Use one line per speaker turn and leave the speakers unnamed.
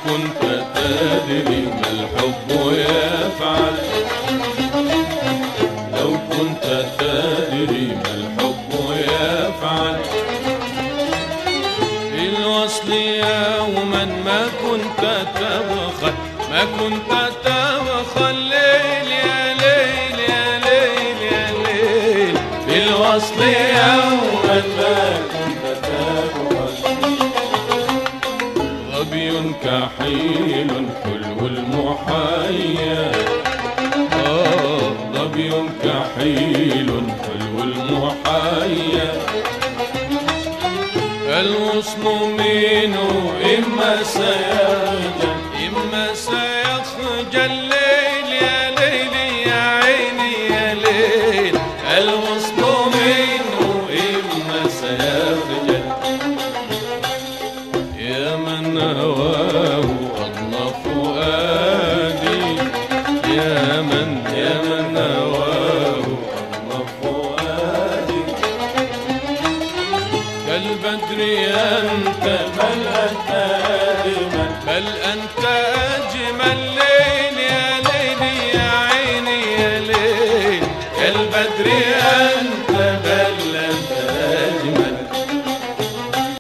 كنت تدري ما الحب يفعل، لو كنت تدري ما الحب يفعل، في الوصل يوما ما كنت تبخل، ما كنت تبخل ليل يا ليل يا ليل يا ليل، في الوصل يوما ما كنت تبخل. ظبي كحيل حلو المحيا، ظبي كحيل حلو المحيا، الغصن منه إما سيخجل إما سيخجل ليل يا ليل يا عيني يا ليل، الغصن منه إما سيخجل، يا من هواه أضنى فؤادي، يا من هواه أضنى فؤادي، كالبدر أنت ملأت